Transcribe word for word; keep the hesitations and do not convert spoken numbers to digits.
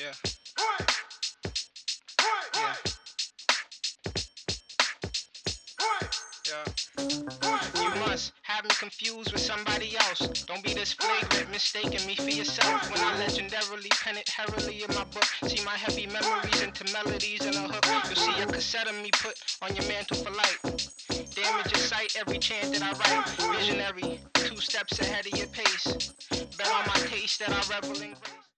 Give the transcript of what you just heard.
Yeah. Yeah. Yeah. You must have me confused with somebody else. Don't be this flagrant, mistaking me for yourself. When I legendarily pen it heavily in my book, see my heavy memories into melodies and a hook. You'll see a cassette of me put on your mantle for light. Damage your sight every chant that I write. Visionary, two steps ahead of your pace. Bet on my taste that I revel in grace.